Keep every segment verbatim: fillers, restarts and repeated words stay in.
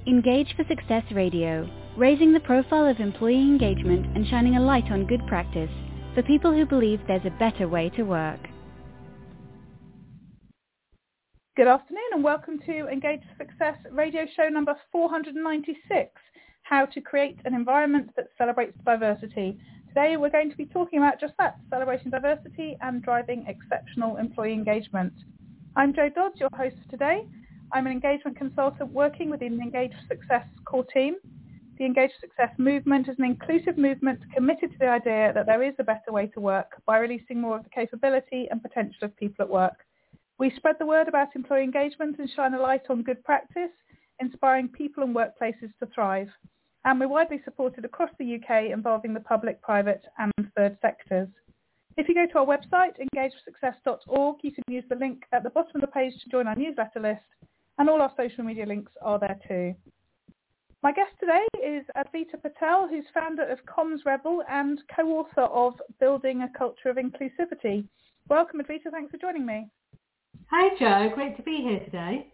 Engage for Success Radio, raising the profile of employee engagement and shining a light on good practice for people who believe there's a better way to work. Good afternoon and welcome to Engage for Success Radio show number four hundred ninety-six, How to Create an Environment that Celebrates Diversity. Today we're going to be talking about just that, celebrating diversity and driving exceptional employee engagement. I'm Jo Dodds, your host for today. I'm an engagement consultant working within the Engage for Success core team. The Engage for Success movement is an inclusive movement committed to the idea that there is a better way to work by releasing more of the capability and potential of people at work. We spread the word about employee engagement and shine a light on good practice, inspiring people and workplaces to thrive. And we're widely supported across the U K, involving the public, private and third sectors. If you go to our website, engage for success dot org, you can use the link at the bottom of the page to join our newsletter list, and all our social media links are there too. My guest today is Advita Patel, who's founder of Comms Rebel and co-author of Building a Culture of Inclusivity. Welcome, Advita. Thanks for joining me. Hi, Jo. Great to be here today.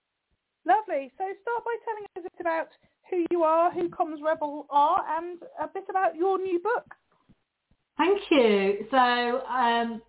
Lovely. So start by telling us a bit about who you are, who Comms Rebel are, and a bit about your new book. Thank you. So, um,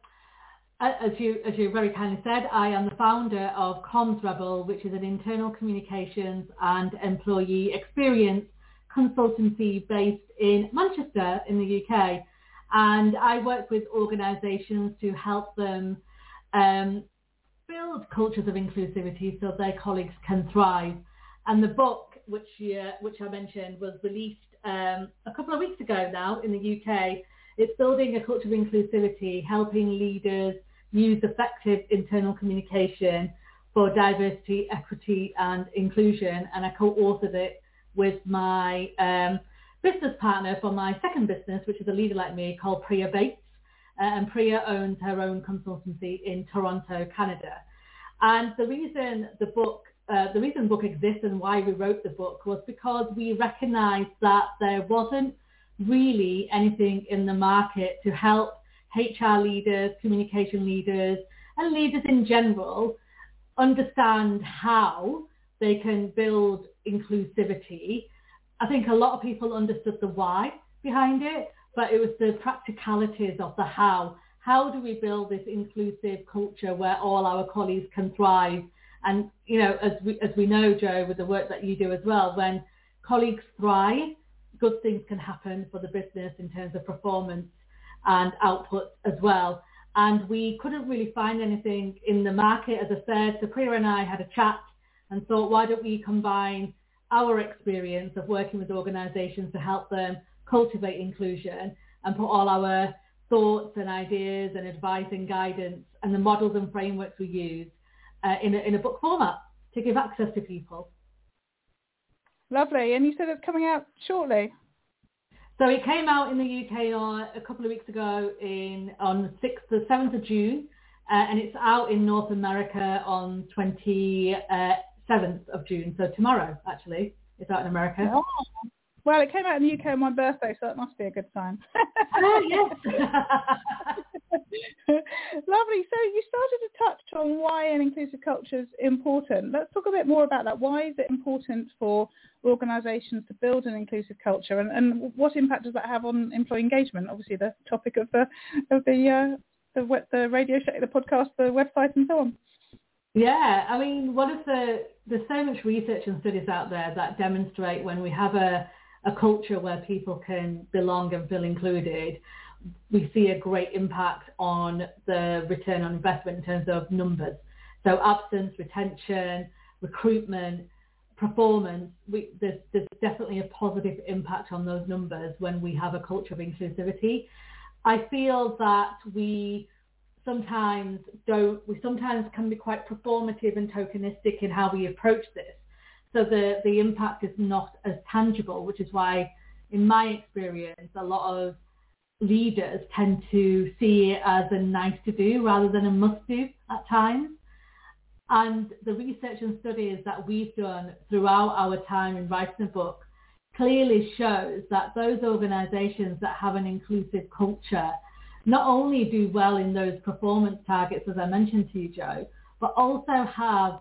as you as you very kindly said, I am the founder of Comms Rebel, which is an internal communications and employee experience consultancy based in Manchester in the U K. And I work with organisations to help them um, build cultures of inclusivity so their colleagues can thrive. And the book, which uh, which I mentioned, was released um, a couple of weeks ago now in the U K. It's Building a Culture of Inclusivity, helping leaders use effective internal communication for diversity, equity and inclusion. And I co-authored it with my um, business partner for my second business, which is a leader like me, called Priya Bates. Uh, and Priya owns her own consultancy in Toronto, Canada. And the reason the book, uh, the reason the book exists and why we wrote the book was because we recognised that there wasn't really anything in the market to help H R leaders, communication leaders, and leaders in general understand how they can build inclusivity. I think a lot of people understood the why behind it, but it was the practicalities of the how. How do we build this inclusive culture where all our colleagues can thrive? And, you know, as we, as we know, Jo, with the work that you do as well, when colleagues thrive, good things can happen for the business in terms of performance and output as well. And we couldn't really find anything in the market, as I said. So Priya and I had a chat and thought, why don't we combine our experience of working with organisations to help them cultivate inclusion and put all our thoughts and ideas and advice and guidance and the models and frameworks we use uh, in, a, in a book format to give access to people. Lovely. And you said it's coming out shortly. So it came out in the U K on, a couple of weeks ago in on the sixth, the seventh of June, uh, and it's out in North America on twenty-seventh of June. So tomorrow, actually, it's out in America. Oh. Well, it came out in the U K on my birthday, so that must be a good sign. Oh, yes. Lovely. So you started to touch on why an inclusive culture is important. Let's talk a bit more about that. Why is it important for organisations to build an inclusive culture, and, and what impact does that have on employee engagement? Obviously, the topic of the of the uh, the, the radio show, the podcast, the website, and so on. Yeah, I mean, one of the there's so much research and studies out there that demonstrate when we have a a culture where people can belong and feel included, we see a great impact on the return on investment in terms of numbers. So absence, retention, recruitment, performance, we, there's, there's definitely a positive impact on those numbers when we have a culture of inclusivity. I feel that we sometimes don't, we sometimes can be quite performative and tokenistic in how we approach this. So the, the impact is not as tangible, which is why, in my experience, a lot of leaders tend to see it as a nice to do rather than a must do at times. And the research and studies that we've done throughout our time in writing the book clearly shows that those organizations that have an inclusive culture not only do well in those performance targets, as I mentioned to you, Jo, but also have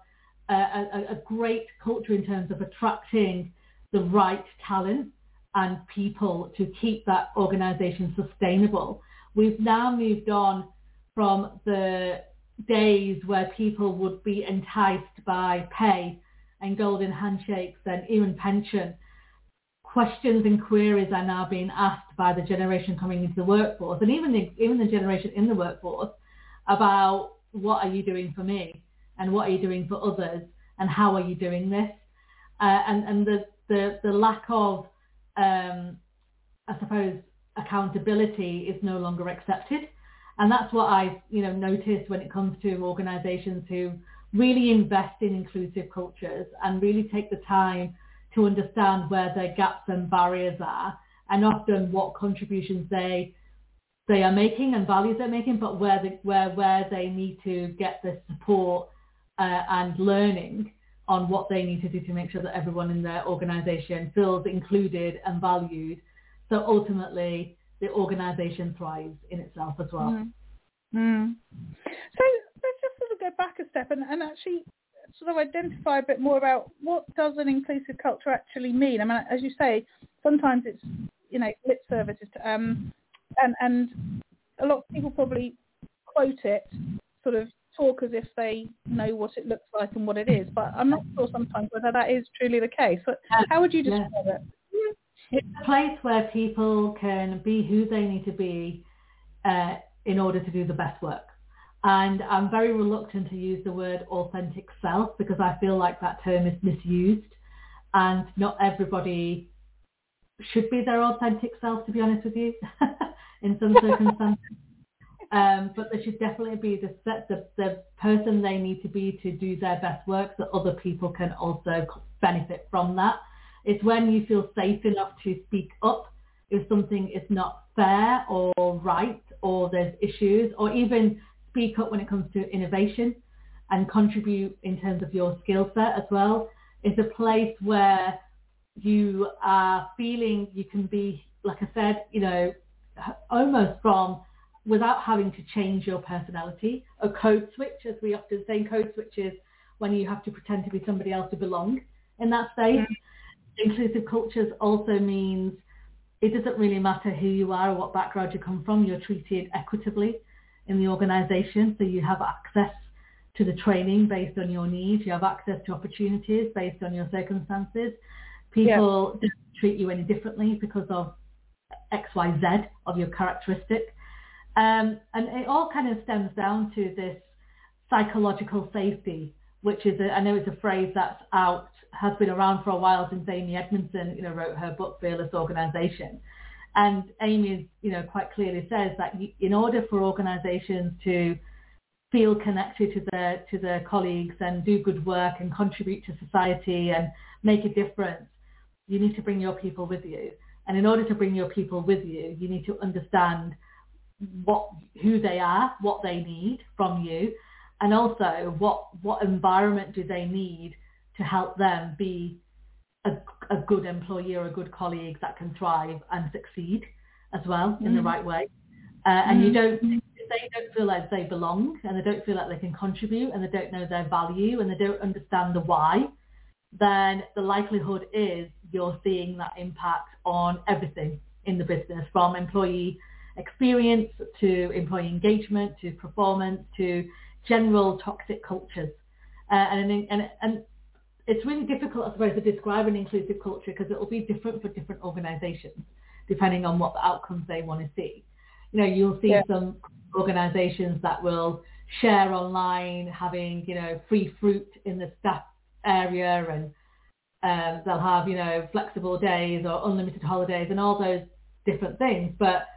a, a, a great culture in terms of attracting the right talent and people to keep that organization sustainable. We've now moved on from the days where people would be enticed by pay and golden handshakes and even pension. Questions and queries are now being asked by the generation coming into the workforce, and even the, even the generation in the workforce, about what are you doing for me and what are you doing for others and how are you doing this? Uh, and and the, the, the lack of, um, I suppose, accountability is no longer accepted. And that's what I've, you know, noticed when it comes to organisations who really invest in inclusive cultures and really take the time to understand where their gaps and barriers are, and often what contributions they they are making and values they're making, but where they, where where they need to get the support uh, and learning on what they need to do to make sure that everyone in their organisation feels included and valued. So ultimately, the organisation thrives in itself as well. Mm. Mm. So let's just sort of go back a step and, and actually sort of identify a bit more about what does an inclusive culture actually mean. I mean, as you say, sometimes it's, you know, lip services, um, and, and a lot of people probably quote it, sort of talk as if they know what it looks like and what it is, but I'm not sure sometimes whether that is truly the case. But how would you describe yeah. it? It's a place where people can be who they need to be uh, in order to do the best work. And I'm very reluctant to use the word authentic self because I feel like that term is misused, and not everybody should be their authentic self, to be honest with you, in some circumstances. Um, but there should definitely be the, the the person they need to be to do their best work, so other people can also benefit from that. It's when you feel safe enough to speak up if something is not fair or right, or there's issues, or even speak up when it comes to innovation and contribute in terms of your skill set as well. It's a place where you are feeling you can be, like I said, you know, almost from without having to change your personality. A code switch, as we often say, code switch is when you have to pretend to be somebody else to belong in that space. Mm-hmm. Inclusive cultures also means it doesn't really matter who you are or what background you come from, you're treated equitably in the organisation. So you have access to the training based on your needs, you have access to opportunities based on your circumstances. People yeah. don't treat you any differently because of X, Y, Z of your characteristic. Um, and it all kind of stems down to this psychological safety, which is, a, I know it's a phrase that's out, has been around for a while since Amy Edmondson, you know, wrote her book, Fearless Organisation. And Amy, you know, quite clearly says that you, in order for organisations to feel connected to their, to their colleagues and do good work and contribute to society and make a difference, you need to bring your people with you. And in order to bring your people with you, you need to understand what, who they are, what they need from you, and also what, what environment do they need to help them be a, a good employee or a good colleague that can thrive and succeed as well in mm. the right way. Uh, and mm. you don't, if they don't feel like they belong and they don't feel like they can contribute and they don't know their value and they don't understand the why, then the likelihood is you're seeing that impact on everything in the business, from employee experience to employee engagement to performance to general toxic cultures. Uh, and, and, and it's really difficult, I suppose, to describe an inclusive culture because it will be different for different organisations depending on what the outcomes they want to see. You know, you'll see yeah. some organisations that will share online, having, you know, free fruit in the staff area, and um, they'll have, you know, flexible days or unlimited holidays and all those different things. But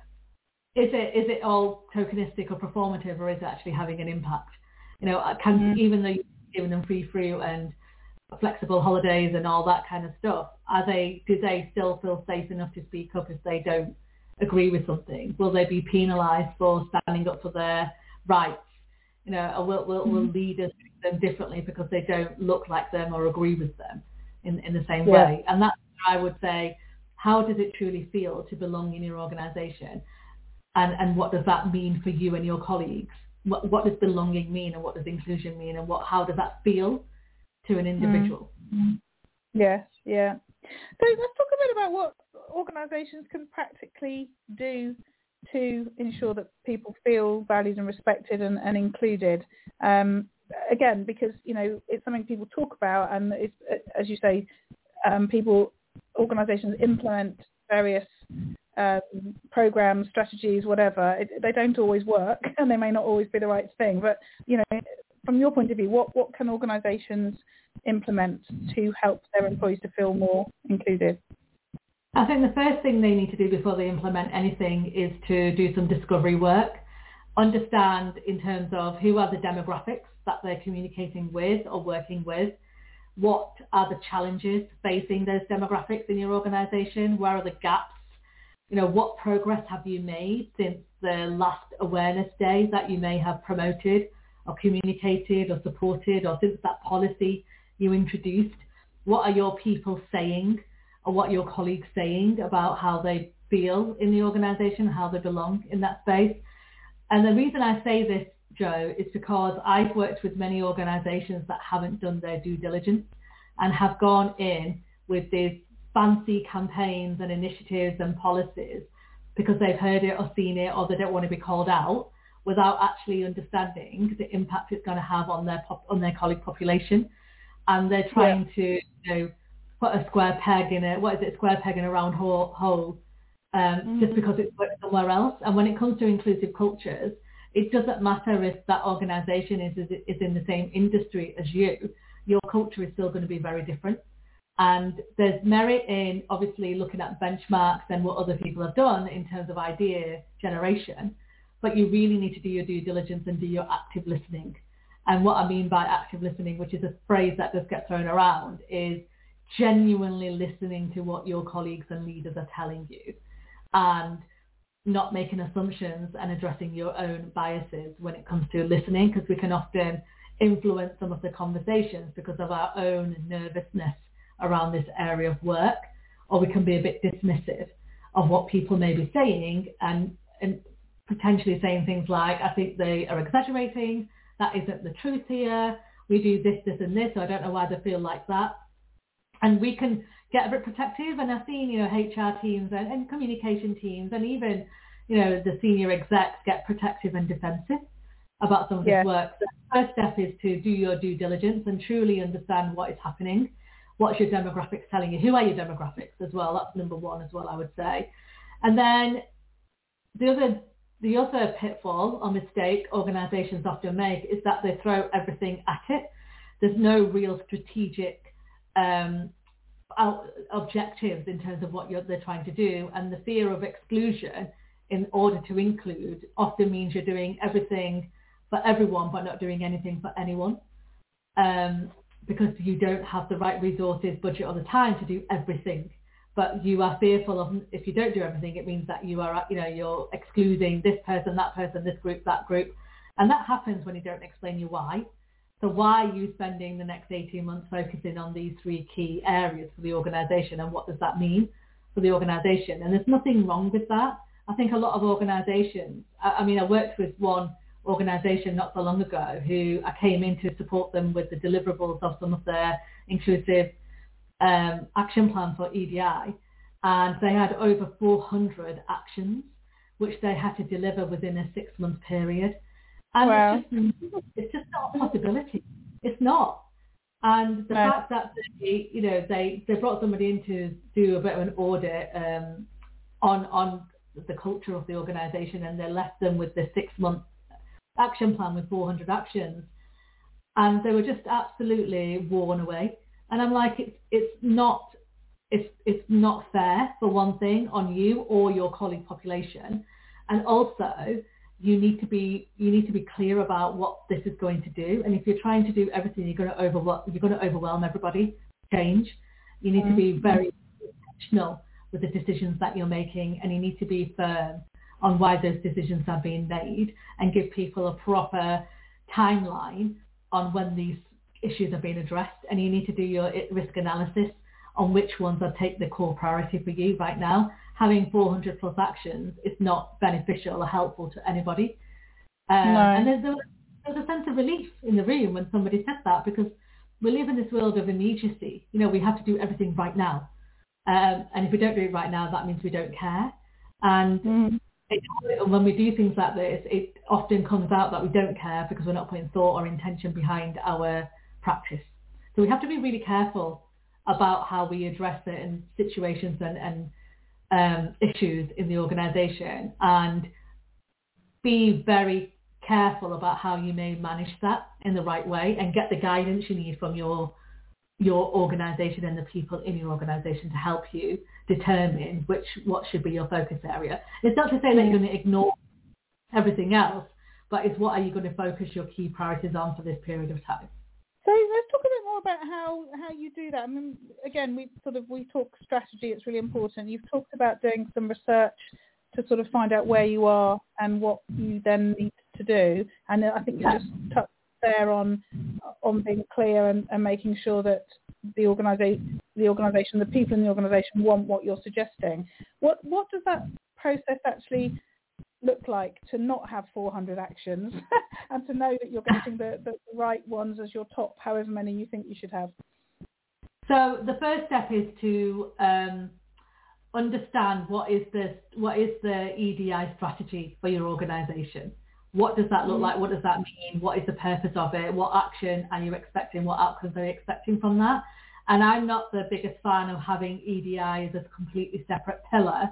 is it is it all tokenistic or performative, or is it actually having an impact? You know, can mm-hmm. even though you're giving them free fruit and flexible holidays and all that kind of stuff, are they, do they still feel safe enough to speak up if they don't agree with something? Will they be penalised for standing up for their rights? You know, or will, will, will leaders treat them differently because they don't look like them or agree with them in, in the same yeah. way? And that's where I would say, how does it truly feel to belong in your organisation? And, and what does that mean for you and your colleagues? What, what does belonging mean, and what does inclusion mean, and what, how does that feel to an individual. Mm. Yes, yeah. So let's talk a bit about what organisations can practically do to ensure that people feel valued and respected and, and included. Um, again, because, you know, it's something people talk about, and it's, as you say, um, people, organisations implement various um, programs, strategies, whatever. It, they don't always work, and they may not always be the right thing. But, you know, from your point of view, what, what can organisations implement to help their employees to feel more included? I think the first thing they need to do before they implement anything is to do some discovery work, understand in terms of who are the demographics that they're communicating with or working with, what are the challenges facing those demographics in your organisation, where are the gaps, you know, what progress have you made since the last awareness day that you may have promoted or communicated or supported, or since that policy you introduced. What are your people saying, or what are your colleagues saying about how they feel in the organisation, how they belong in that space? And the reason I say this, Joe, is because I've worked with many organisations that haven't done their due diligence and have gone in with these fancy campaigns and initiatives and policies because they've heard it or seen it, or they don't want to be called out, without actually understanding the impact it's going to have on their pop, on their colleague population. And they're trying yeah. to, you know, put a square peg in a, what is it, square peg in a round hole, hole um, mm-hmm. just because it's worked somewhere else. And when it comes to inclusive cultures, it doesn't matter if that organisation is, is is in the same industry as you. Your culture is still going to be very different. And there's merit in obviously looking at benchmarks and what other people have done in terms of idea generation, but you really need to do your due diligence and do your active listening. And what I mean by active listening, which is a phrase that does get thrown around, is genuinely listening to what your colleagues and leaders are telling you, and not making assumptions and addressing your own biases when it comes to listening, because we can often influence some of the conversations because of our own nervousness around this area of work, or we can be a bit dismissive of what people may be saying and, and potentially saying things like, I think they are exaggerating, that isn't the truth here, we do this, this and this, so I don't know why they feel like that. And we can get a bit protective, and I've seen, you know, H R teams and, and communication teams and even, you know, the senior execs get protective and defensive about some of yeah. this work. So the first step is to do your due diligence and truly understand what is happening. What's your demographics telling you? Who are your demographics as well? That's number one as well, I would say. And then the other the other pitfall or mistake organisations often make is that they throw everything at it. There's no real strategic um, objectives in terms of what you're, they're trying to do, and the fear of exclusion in order to include often means you're doing everything for everyone but not doing anything for anyone, um, because you don't have the right resources, budget or the time to do everything. But you are fearful of, if you don't do everything, it means that you are, you know, you're excluding this person, that person, this group, that group. And that happens when you don't explain you why. So why are you spending the next eighteen months focusing on these three key areas for the organisation, and what does that mean for the organisation? And there's nothing wrong with that. I think a lot of organisations, I, I mean, I worked with one organisation not so long ago who I came in to support them with the deliverables of some of their inclusive um, action plan for E D I. And they had over four hundred actions, which they had to deliver within a six-month period. And wow. it's, just, it's just not a possibility. It's not. And the no. fact that they, you know, they, they brought somebody in to do a bit of an audit um, on on the culture of the organisation, and they left them with this six-month action plan with four hundred actions, and they were just absolutely worn away. And I'm like, it's it's not it's it's not fair, for one thing, on you or your colleague population, and also you need to be you need to be clear about what this is going to do. And if you're trying to do everything, you're going to overwhelm you're going to overwhelm everybody. Change. You need mm-hmm. to be very intentional with the decisions that you're making, and you need to be firm on why those decisions are being made, and give people a proper timeline on when these issues are being addressed. And you need to do your risk analysis on which ones are take the core priority for you right now. Having four hundred plus actions is not beneficial or helpful to anybody. Um, no. And there's a, there's a sense of relief in the room when somebody said that, because we live in this world of immediacy. You know, we have to do everything right now. Um, and if we don't do it right now, that means we don't care. And mm. it, when we do things like this, it often comes out that we don't care because we're not putting thought or intention behind our practice. So we have to be really careful about how we address certain situations and, and um, issues in the organisation, and be very careful about how you may manage that in the right way, and get the guidance you need from your your organisation and the people in your organisation to help you determine which what should be your focus area. It's not to say that you're going to ignore everything else, but it's what are you going to focus your key priorities on for this period of time. So let's talk a bit more about how, how you do that. I mean, again, we sort of we talk strategy. It's really important. You've talked about doing some research to sort of find out where you are and what you then need to do. And I think you just touched there on on being clear and, and making sure that the organisation, the organisation, the people in the organisation want what you're suggesting. What what does that process actually look like to not have four hundred actions and to know that you're getting the, the right ones as your top, however many you think you should have? So the first step is to um, understand what is the what is the E D I strategy for your organisation. What does that look like? What does that mean? What is the purpose of it? What action are you expecting? What outcomes are you expecting from that? And I'm not the biggest fan of having E D I as a completely separate pillar.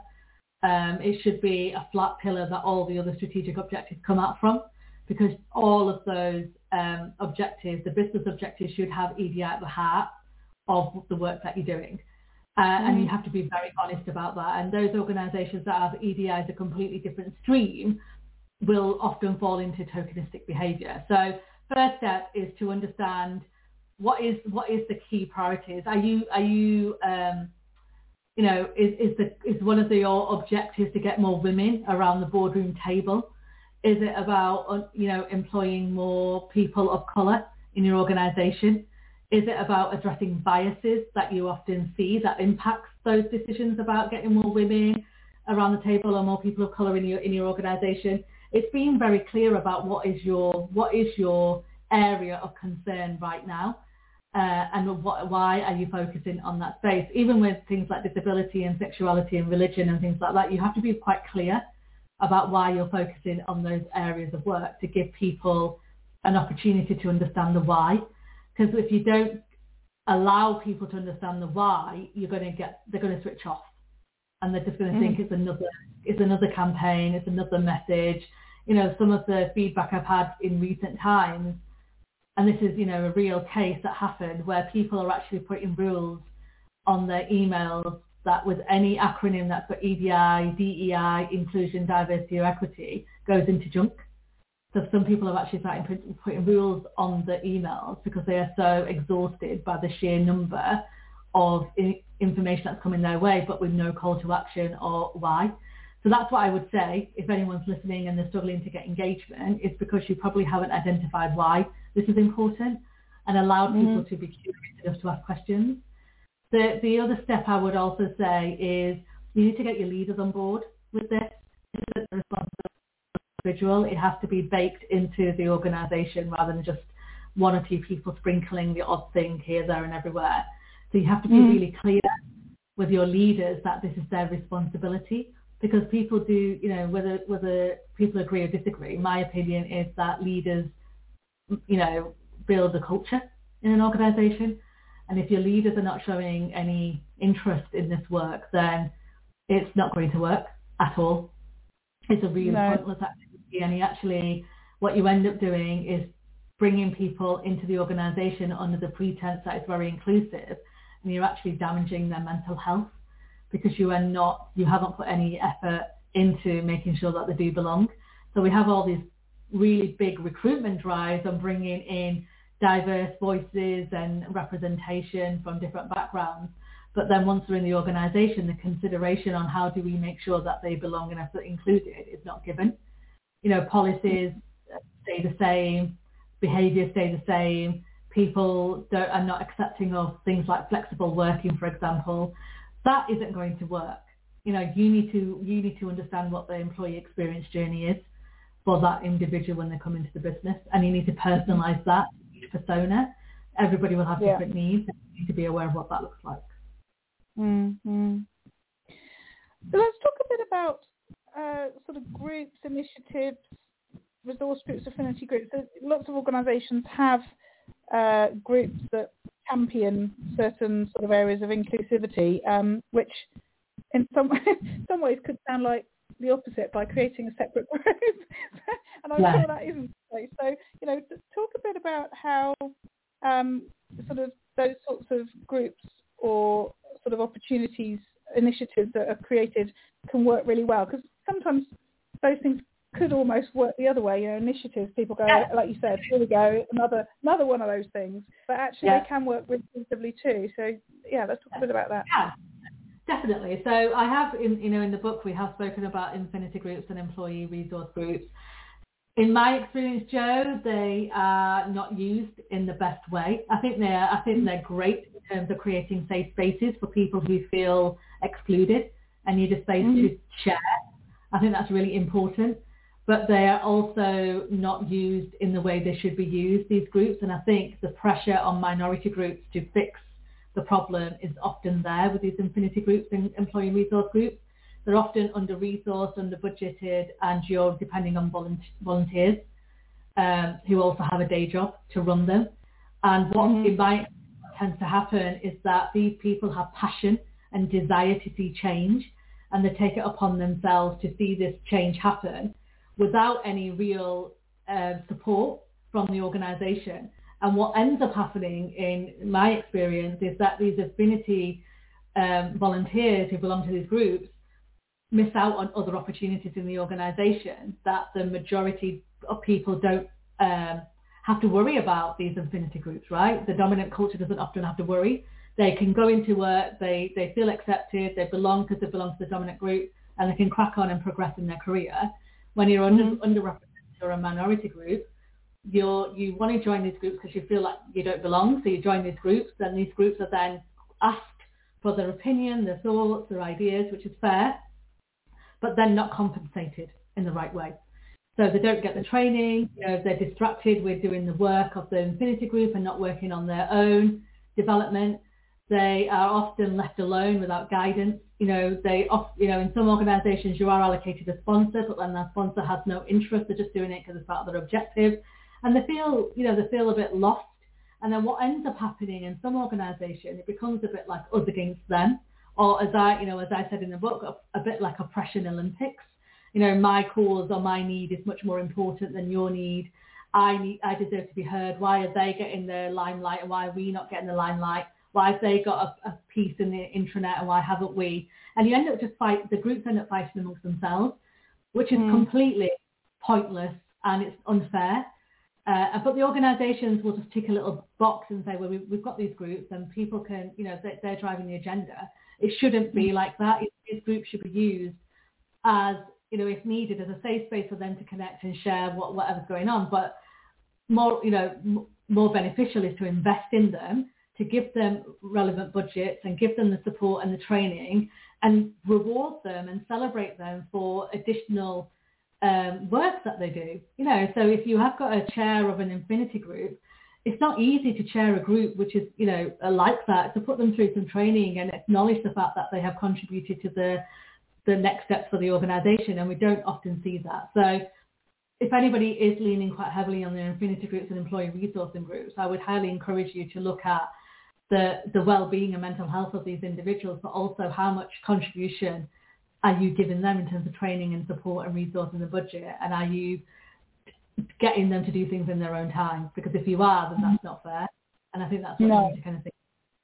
Um, it should be a flat pillar that all the other strategic objectives come out from, because all of those um, objectives, the business objectives, should have E D I at the heart of the work that you're doing. Uh, mm. And you have to be very honest about that. And those organisations that have E D I as a completely different stream will often fall into tokenistic behaviour. So first step is to understand what is what is the key priorities. Are you are you um, you know is is the is one of the, your objectives to get more women around the boardroom table? Is it about you know employing more people of colour in your organisation? Is it about addressing biases that you often see that impacts those decisions about getting more women around the table or more people of colour in your in your organisation? It's being very clear about what is your what is your area of concern right now, uh, and what, why are you focusing on that space. Even with things like disability and sexuality and religion and things like that, you have to be quite clear about why you're focusing on those areas of work to give people an opportunity to understand the why. Because if you don't allow people to understand the why, you're going to get they're going to switch off, and they're just going to mm. think it's another it's another campaign, it's another message. You know, some of the feedback I've had in recent times, and this is, you know, a real case that happened where people are actually putting rules on their emails that with any acronym that's got E D I, D E I, inclusion, diversity or equity goes into junk. So some people have actually started putting rules on the emails because they are so exhausted by the sheer number of information that's coming their way, but with no call to action or why. So that's what I would say if anyone's listening and they're struggling to get engagement, it's because you probably haven't identified why this is important and allowed mm-hmm. people to be curious enough to ask questions. The the other step I would also say is you need to get your leaders on board with this. This is a responsible individual. It has to be baked into the organisation rather than just one or two people sprinkling the odd thing here, there and everywhere. So you have to be mm-hmm. really clear with your leaders that this is their responsibility. Because people do, you know, whether whether people agree or disagree, my opinion is that leaders, you know, build a culture in an organisation. And if your leaders are not showing any interest in this work, then it's not going to work at all. It's a really no. pointless activity. And you actually, what you end up doing is bringing people into the organisation under the pretense that it's very inclusive, and you're actually damaging their mental health. Because you are not, you haven't put any effort into making sure that they do belong. So we have all these really big recruitment drives on bringing in diverse voices and representation from different backgrounds. But then once they're in the organisation, the consideration on how do we make sure that they belong and are included is not given. You know, policies stay the same, behaviours stay the same, people don't, are not accepting of things like flexible working, for example. That isn't going to work. You know, you need to you need to understand what the employee experience journey is for that individual when they come into the business, and you need to personalise that each persona everybody will have yeah. different needs, and you need to be aware of what that looks like. Mm-hmm. So let's talk a bit about uh, sort of groups, initiatives, resource groups, affinity groups. So lots of organisations have uh, groups that champion certain sort of areas of inclusivity, um, which in some some ways could sound like the opposite by creating a separate group. And I'm Yeah. sure that isn't the case. So, you know, talk a bit about how um, sort of those sorts of groups or sort of opportunities, initiatives that are created can work really well, because sometimes those things could almost work the other way. You know, initiatives, people go, Yeah. like you said, here we go, another another one of those things. But actually, Yeah. they can work responsibly too. So, yeah, let's talk a bit about that. Yeah, definitely. So I have, in you know, in the book we have spoken about infinity groups and employee resource groups. In my experience, Joe, they are not used in the best way. I think they're I think they're great in terms of creating safe spaces for people who feel excluded and need a space mm-hmm. to share. I think that's really important. But they are also not used in the way they should be used, these groups. And I think the pressure on minority groups to fix the problem is often there with these infinity groups and employee resource groups. They're often under-resourced, under-budgeted, and you're depending on volunteers um, who also have a day job to run them. And what mm-hmm. in my tends to happen is that these people have passion and desire to see change, and they take it upon themselves to see this change happen without any real uh, support from the organisation. And what ends up happening in my experience is that these affinity um, volunteers who belong to these groups miss out on other opportunities in the organisation that the majority of people don't um, have to worry about these affinity groups, right? The dominant culture doesn't often have to worry. They can go into work, they, they feel accepted, they belong because they belong to the dominant group, and they can crack on and progress in their career. When you're mm-hmm. under, underrepresented or a minority group, you're, you want to join these groups because you feel like you don't belong, so you join these groups, and these groups are then asked for their opinion, their thoughts, their ideas, which is fair, but then not compensated in the right way. So they don't get the training, you know, they're distracted with doing the work of the infinity group and not working on their own development. They are often left alone without guidance. You know, they, off, you know, in some organisations you are allocated a sponsor, but then that sponsor has no interest. They're just doing it because it's part of their objective, and they feel, you know, they feel a bit lost. And then what ends up happening in some organisations, it becomes a bit like us against them, or as I, you know, as I said in the book, a, a bit like oppression Olympics. You know, my cause or my need is much more important than your need. I need, I deserve to be heard. Why are they getting the limelight, and why are we not getting the limelight? Why have they got a, a piece in the intranet, and why haven't we? And you end up just fight, the groups end up fighting amongst themselves, which is mm. completely pointless, and it's unfair. Uh, but the organisations will just tick a little box and say, well, we, we've got these groups and people can, you know, they, they're driving the agenda. It shouldn't be like that. These groups should be used as, you know, if needed, as a safe space for them to connect and share what, whatever's going on. But more, you know, m- more beneficial is to invest in them, to give them relevant budgets and give them the support and the training and reward them and celebrate them for additional um, work that they do. You know, so if you have got a chair of an infinity group, it's not easy to chair a group which is, you know, like that, to put them through some training and acknowledge the fact that they have contributed to the the next steps for the organisation, and we don't often see that. So if anybody is leaning quite heavily on the infinity groups and employee resourcing groups, I would highly encourage you to look at the, the well-being and mental health of these individuals, but also how much contribution are you giving them in terms of training and support and resourcing the budget, and are you getting them to do things in their own time? Because if you are, then that's not fair, and I think that's what no. you need to kind of think.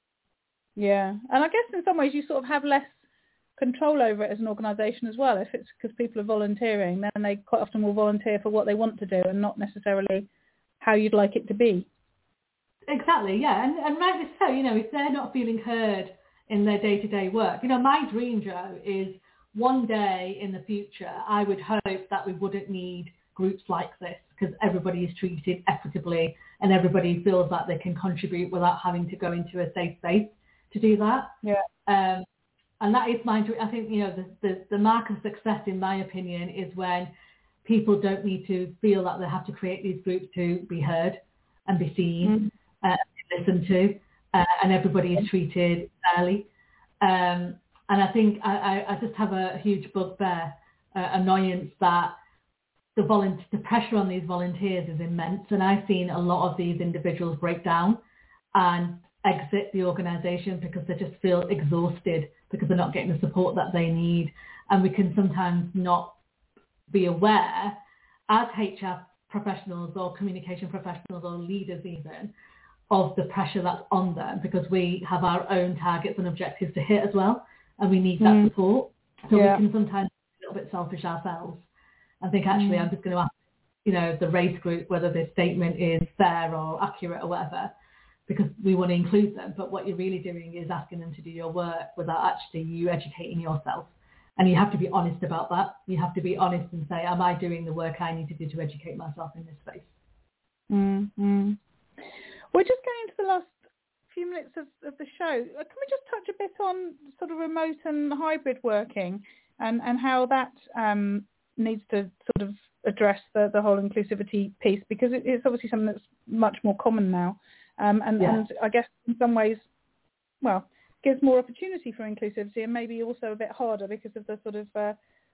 Yeah, and I guess in some ways you sort of have less control over it as an organisation as well. If it's because people are volunteering, then they quite often will volunteer for what they want to do and not necessarily how you'd like it to be. Exactly, yeah, and, and rightly so. You know, if they're not feeling heard in their day-to-day work, you know, my dream, Joe, is one day in the future I would hope that we wouldn't need groups like this because everybody is treated equitably and everybody feels that they can contribute without having to go into a safe space to do that. Yeah. Um, And that is my dream. I think, you know, the, the, the mark of success, in my opinion, is when people don't need to feel that they have to create these groups to be heard and be seen, mm-hmm. uh, listened to, uh, and everybody is treated fairly. Um, and I think I, I, I just have a huge bugbear, uh, annoyance that the, volunteer, the pressure on these volunteers is immense. And I've seen a lot of these individuals break down and exit the organisation because they just feel exhausted because they're not getting the support that they need. And we can sometimes not be aware as H R professionals or communication professionals or leaders even of the pressure that's on them, because we have our own targets and objectives to hit as well, and we need that mm. support. So yeah. we can sometimes be a little bit selfish ourselves and think, actually, mm. I'm just going to ask, you know, the race group whether this statement is fair or accurate or whatever, because we want to include them. But what you're really doing is asking them to do your work without actually you educating yourself. And you have to be honest about that. You have to be honest and say, am I doing the work I need to do to educate myself in this space? Mm-hmm. We're just going into the last few minutes of, of the show. Can we just touch a bit on sort of remote and hybrid working and, and how that um, needs to sort of address the, the whole inclusivity piece, because it, it's obviously something that's much more common now. Um, and, yeah. and I guess in some ways, well, gives more opportunity for inclusivity and maybe also a bit harder because of the sort of uh,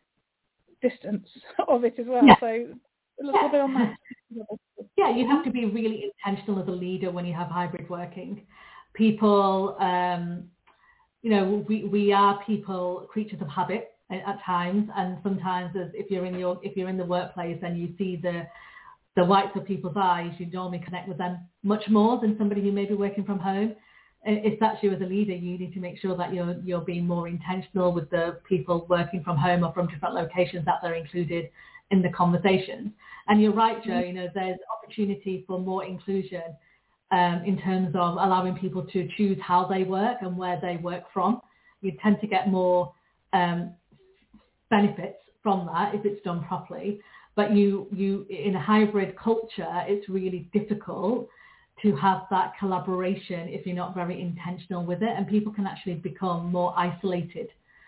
distance of it as well. Yeah. So a little yeah. bit on that. Yeah, you have to be really intentional as a leader when you have hybrid working. People, um, you know, we, we are people, creatures of habit at, at times, and sometimes as if you're in your if you're in the workplace and you see the the whites of people's eyes, you normally connect with them much more than somebody who may be working from home. If that's you as a leader, you need to make sure that you're you're being more intentional with the people working from home or from different locations, that they're included in the conversations. And you're right, Joe, you know, there's opportunity for more inclusion um, in terms of allowing people to choose how they work and where they work from. You tend to get more um, benefits from that if it's done properly. But you, you in a hybrid culture, it's really difficult to have that collaboration if you're not very intentional with it, and people can actually become more isolated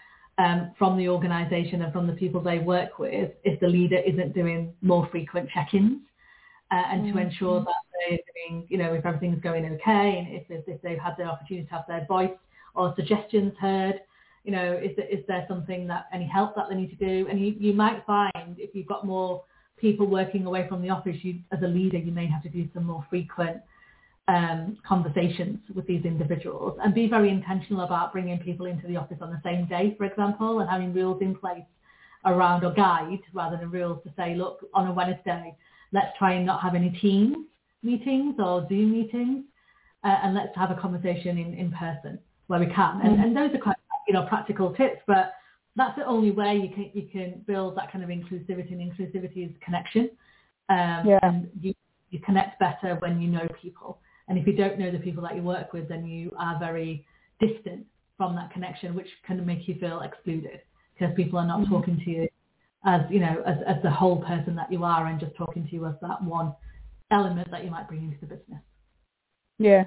um, from the organisation and from the people they work with if the leader isn't doing more frequent check-ins uh, and mm-hmm. to ensure that they're doing, you know, if everything's going okay, and if, if, if they've had the opportunity to have their voice or suggestions heard, you know, is there, is there something that, any help that they need to do? And you, you might find if you've got more people working away from the office, you, as a leader, you may have to do some more frequent Um, conversations with these individuals, and be very intentional about bringing people into the office on the same day, for example, and having rules in place around, or guide rather than rules, to say, look, on a Wednesday, let's try and not have any Teams meetings or Zoom meetings, uh, and let's have a conversation in, in person where we can. And, and those are quite, you know, practical tips, but that's the only way you can you can build that kind of inclusivity, and inclusivity is connection. Um, yeah. And you, you connect better when you know people. And if you don't know the people that you work with, then you are very distant from that connection, which can make you feel excluded because people are not mm-hmm. talking to you as, you know, as, as the whole person that you are, and just talking to you as that one element that you might bring into the business. Yeah.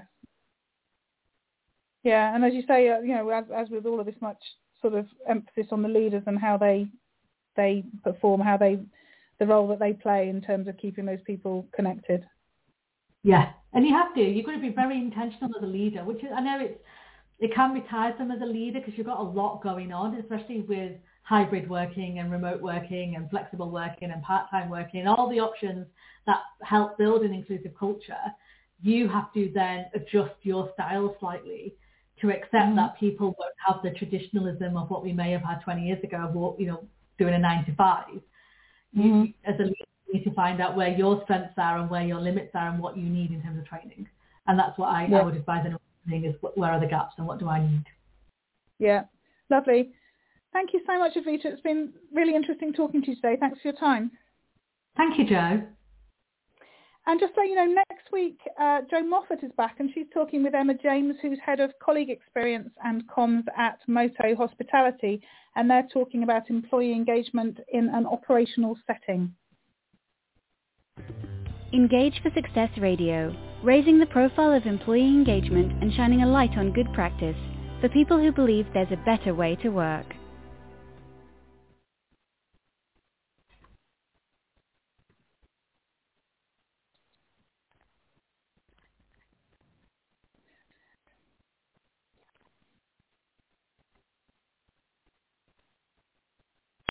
Yeah. And as you say, uh, you know, as, as with all of this much sort of emphasis on the leaders and how they, they perform, how they, the role that they play in terms of keeping those people connected. Yeah, and you have to. You've got to be very intentional as a leader, which is, I know it's, it can be tiresome as a leader because you've got a lot going on, especially with hybrid working and remote working and flexible working and part-time working, and all the options that help build an inclusive culture. You have to then adjust your style slightly to accept mm-hmm. that people won't have the traditionalism of what we may have had twenty years ago, of what, you know, doing a nine to five. Mm-hmm. You, as a leader, need to find out where your strengths are and where your limits are and what you need in terms of training. And that's what I, yeah. I would advise anyone listening is where are the gaps and what do I need? Yeah, lovely. Thank you so much, Avita. It's been really interesting talking to you today. Thanks for your time. Thank you, Jo. And just so you know, next week, uh, Jo Moffat is back, and she's talking with Emma James, who's head of colleague experience and comms at Moto Hospitality, and they're talking about employee engagement in an operational setting. Engage for Success Radio, raising the profile of employee engagement and shining a light on good practice for people who believe there's a better way to work.